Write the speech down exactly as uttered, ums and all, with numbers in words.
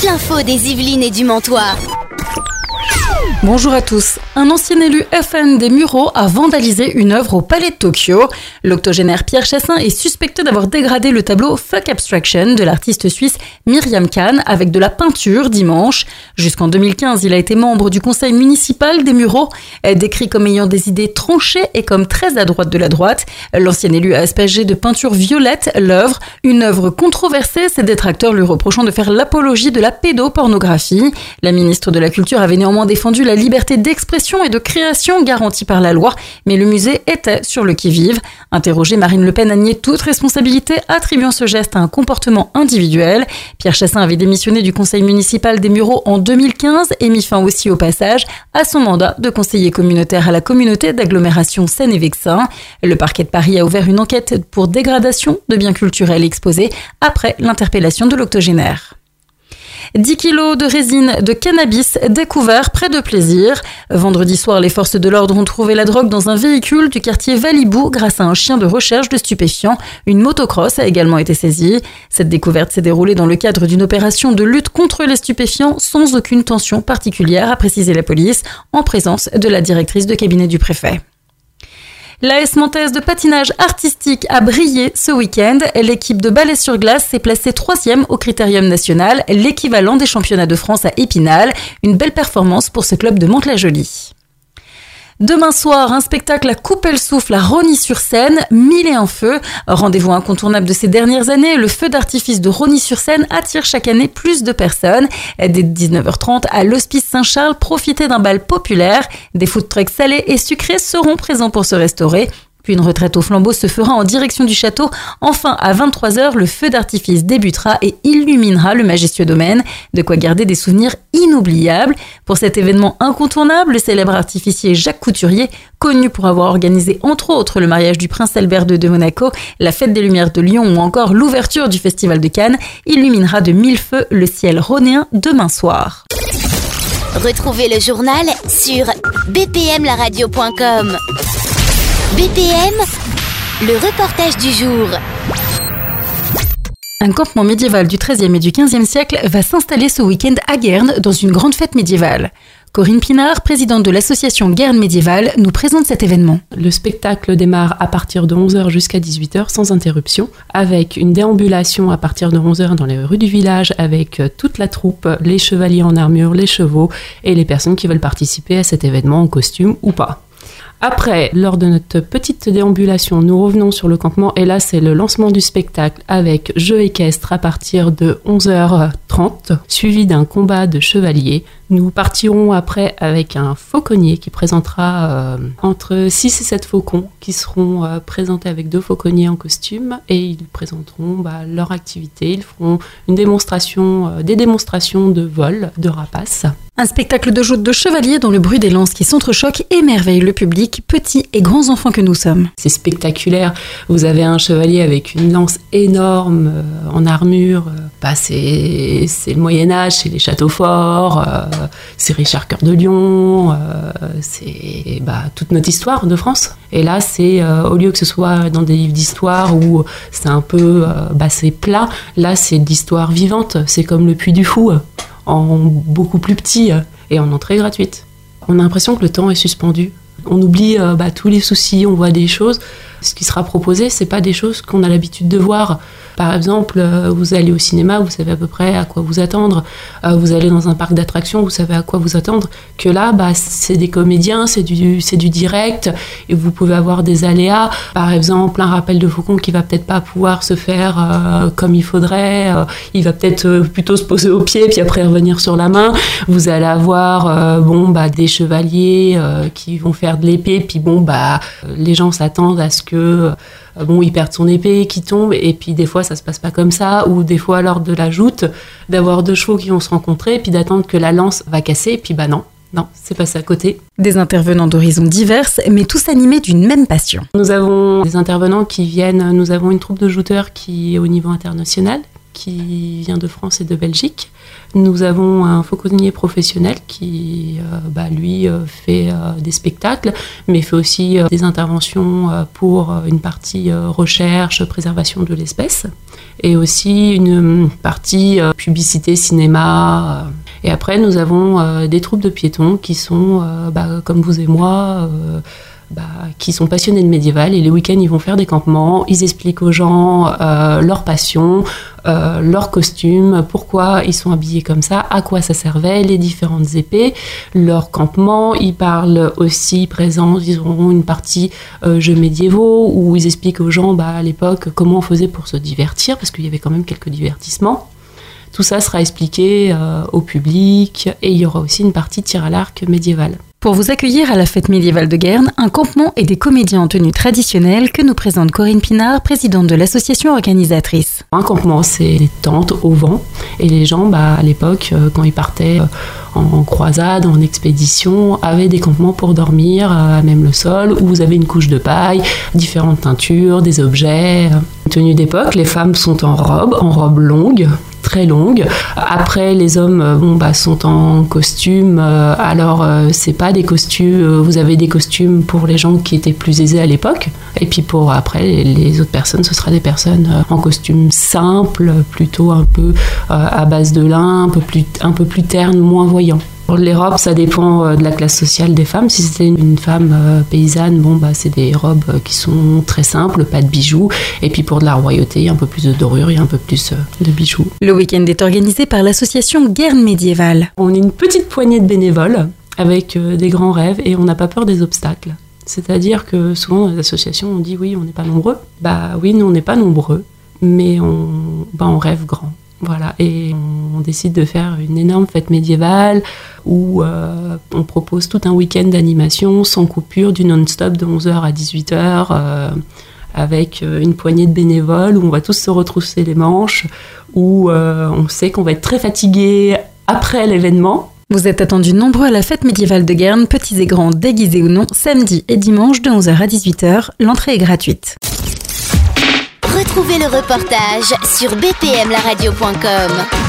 l'info des Yvelines et du Mantois. Bonjour à tous. Un ancien élu F N des Mureaux a vandalisé une œuvre au Palais de Tokyo. L'octogénaire Pierre Chassin est suspecté d'avoir dégradé le tableau Fuck Abstraction de l'artiste suisse Myriam Khan avec de la peinture dimanche. Jusqu'en deux mille quinze, il a été membre du conseil municipal des Mureaux. Décrit comme ayant des idées tranchées et comme très à droite de la droite, l'ancien élu a aspergé de peinture violette l'œuvre. Une œuvre controversée, ses détracteurs lui reprochant de faire l'apologie de la pédopornographie. La ministre de la Culture avait néanmoins défendu la liberté d'expression et de création garantie par la loi, mais le musée était sur le qui-vive. Interrogée, Marine Le Pen a nié toute responsabilité, attribuant ce geste à un comportement individuel. Pierre Chassin avait démissionné du conseil municipal des Mureaux en deux mille quinze et mis fin aussi au passage à son mandat de conseiller communautaire à la communauté d'agglomération Seine et Vexin. Le parquet de Paris a ouvert une enquête pour dégradation de biens culturels exposés après l'interpellation de l'octogénaire. dix kilos de résine de cannabis découvert près de Plaisir. Vendredi soir, les forces de l'ordre ont trouvé la drogue dans un véhicule du quartier Valibou grâce à un chien de recherche de stupéfiants. Une motocross a également été saisie. Cette découverte s'est déroulée dans le cadre d'une opération de lutte contre les stupéfiants sans aucune tension particulière, a précisé la police, en présence de la directrice de cabinet du préfet. L'A S Mantaise de patinage artistique a brillé ce week-end. L'équipe de ballet sur glace s'est placée troisième au Critérium national, l'équivalent des championnats de France à Épinal. Une belle performance pour ce club de Mantes-la-Jolie. Demain soir, un spectacle à couper le souffle à Rosny-sur-Seine, Mille et un feux. Rendez-vous incontournable de ces dernières années, le feu d'artifice de Rosny-sur-Seine attire chaque année plus de personnes. Dès dix-neuf heures trente, à l'Hospice Saint-Charles, profitez d'un bal populaire. Des food trucks salés et sucrés seront présents pour se restaurer. Puis une retraite au flambeau se fera en direction du château. Enfin, à vingt-trois heures, le feu d'artifice débutera et illuminera le majestueux domaine. De quoi garder des souvenirs inoubliables. Pour cet événement incontournable, le célèbre artificier Jacques Couturier, connu pour avoir organisé entre autres le mariage du prince Albert deux de Monaco, la fête des Lumières de Lyon ou encore l'ouverture du festival de Cannes, illuminera de mille feux le ciel rhonéen demain soir. Retrouvez le journal sur b p m la radio point com. B P M, le reportage du jour. Un campement médiéval du treizième et du quinzième siècle va s'installer ce week-end à Guernes dans une grande fête médiévale. Corinne Pinard, présidente de l'association Guernes Médiévale, nous présente cet événement. Le spectacle démarre à partir de onze heures jusqu'à dix-huit heures sans interruption, avec une déambulation à partir de onze heures dans les rues du village avec toute la troupe, les chevaliers en armure, les chevaux et les personnes qui veulent participer à cet événement en costume ou pas. Après, lors de notre petite déambulation, nous revenons sur le campement et là, c'est le lancement du spectacle avec jeu équestre à partir de onze heures trente, suivi d'un combat de chevaliers. Nous partirons après avec un fauconnier qui présentera euh, entre six et sept faucons qui seront euh, présentés avec deux fauconniers en costume et ils présenteront bah, leur activité. Ils feront une démonstration, euh, des démonstrations de vol, de rapaces. Un spectacle de joute de chevaliers dont le bruit des lances qui s'entrechoquent émerveille le public, petits et grands enfants que nous sommes. C'est spectaculaire. Vous avez un chevalier avec une lance énorme euh, en armure. Euh, bah, c'est, c'est le Moyen-Âge, c'est les châteaux forts, euh, c'est Richard Cœur de Lion, euh, c'est bah, toute notre histoire de France. Et là, c'est euh, au lieu que ce soit dans des livres d'histoire où c'est un peu euh, bah, c'est plat, là, c'est de l'histoire vivante. C'est comme le Puy du Fou, en beaucoup plus petit et en entrée gratuite. On a l'impression que le temps est suspendu. On oublie euh, bah, tous les soucis, on voit des choses. Ce qui sera proposé, c'est pas des choses qu'on a l'habitude de voir. Par exemple, euh, vous allez au cinéma, vous savez à peu près à quoi vous attendre. Euh, vous allez dans un parc d'attractions, vous savez à quoi vous attendre. Que là, bah, c'est des comédiens, c'est du, c'est du direct, et vous pouvez avoir des aléas. Par exemple, un rappel de faucon qui va peut-être pas pouvoir se faire euh, comme il faudrait. Euh, il va peut-être euh, plutôt se poser au pied, puis après revenir sur la main. Vous allez avoir euh, bon, bah, des chevaliers euh, qui vont faire de l'épée, puis bon, bah, les gens s'attendent à ce que euh, bon, il perd son épée, qui tombe, et puis des fois ça se passe pas comme ça, ou des fois lors de la joute, d'avoir deux chevaux qui vont se rencontrer, puis d'attendre que la lance va casser, et puis bah non, non, c'est passé à côté. Des intervenants d'horizons diverses, mais tous animés d'une même passion. Nous avons des intervenants qui viennent, nous avons une troupe de jouteurs qui est au niveau international, qui vient de France et de Belgique. Nous avons un fauconnier professionnel qui, euh, bah, lui, euh, fait euh, des spectacles, mais fait aussi euh, des interventions euh, pour euh, une partie euh, recherche, préservation de l'espèce, et aussi une partie euh, publicité, cinéma. Euh. Et après, nous avons euh, des troupes de piétons qui sont, euh, bah, comme vous et moi, euh, Bah, qui sont passionnés de médiéval, et les week-ends ils vont faire des campements, ils expliquent aux gens euh, leur passion, euh, leur costume, pourquoi ils sont habillés comme ça, à quoi ça servait, les différentes épées, leur campement. Ils parlent aussi, présents, ils auront une partie euh, jeux médiévaux où ils expliquent aux gens bah, à l'époque comment on faisait pour se divertir, parce qu'il y avait quand même quelques divertissements. Tout ça sera expliqué euh, au public, et il y aura aussi une partie tir à l'arc médiévale. Pour vous accueillir à la fête médiévale de Guernes, un campement et des comédiens en tenue traditionnelle que nous présente Corinne Pinard, présidente de l'association organisatrice. Un campement, c'est des tentes au vent, et les gens, bah, à l'époque, quand ils partaient en croisade, en expédition, avaient des campements pour dormir, à même le sol, où vous avez une couche de paille, différentes teintures, des objets. Une tenue d'époque, les femmes sont en robe, en robe longue, très longue. Après, les hommes bon, bah, sont en costume. Alors, euh, c'est pas des costumes. Euh, vous avez des costumes pour les gens qui étaient plus aisés à l'époque. Et puis, pour après, les, les autres personnes, ce sera des personnes euh, en costume simple, plutôt un peu euh, à base de lin, un peu plus, un peu plus terne, moins voyant. Les robes, ça dépend de la classe sociale des femmes. Si c'était une femme euh, paysanne, bon, bah, c'est des robes qui sont très simples, pas de bijoux. Et puis pour de la royauté, il y a un peu plus de dorure, il y a un peu plus euh, de bijoux. Le week-end est organisé par l'association Guernes médiévale. On est une petite poignée de bénévoles avec euh, des grands rêves, et on n'a pas peur des obstacles. C'est-à-dire que souvent dans les associations, on dit oui, on n'est pas nombreux. Bah oui, nous on n'est pas nombreux, mais on, bah, on rêve grand. Voilà, et on décide de faire une énorme fête médiévale où euh, on propose tout un week-end d'animation sans coupure, du non-stop de onze heures à dix-huit heures, euh, avec une poignée de bénévoles où on va tous se retrousser les manches, où euh, on sait qu'on va être très fatigué après l'événement. Vous êtes attendus nombreux à la fête médiévale de Guernes, petits et grands, déguisés ou non, samedi et dimanche de onze heures à dix-huit heures. L'entrée est gratuite. Retrouvez le reportage sur b p m la radio point com.